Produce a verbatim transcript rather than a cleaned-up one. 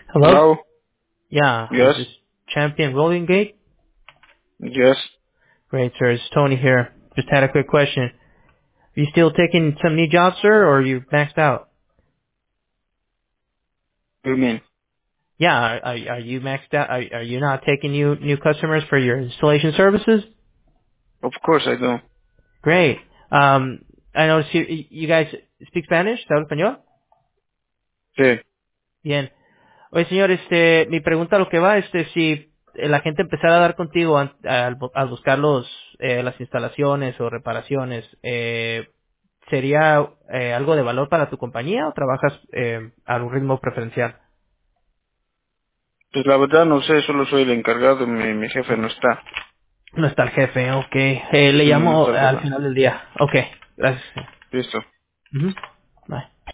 Hello? Hello? Yeah, is Yes? this Champion Rolling Gate? Yes? Great, sir. It's Tony here. Just had a quick question. Are you still taking some new jobs, sir, or are you maxed out? What do you mean? Yeah, are, are are you maxed out? Are, are you not taking new new customers for your installation services? Of course I do. Great. Um, I noticed you, you guys speak Spanish, ¿Sabe español? Sí. Bien. Oye, señor, este, mi pregunta lo que va, este, si la gente empezara a dar contigo an- al, bu- al buscar los, eh, las instalaciones o reparaciones, eh, ¿sería eh, algo de valor para tu compañía o trabajas eh, a un ritmo preferencial? Pues la verdad no sé, solo soy el encargado, mi, mi jefe no está. No está el jefe, ok. Eh, le No, no llamo está el al jefe. final del día. Ok, gracias. Listo. Ujú. Bye.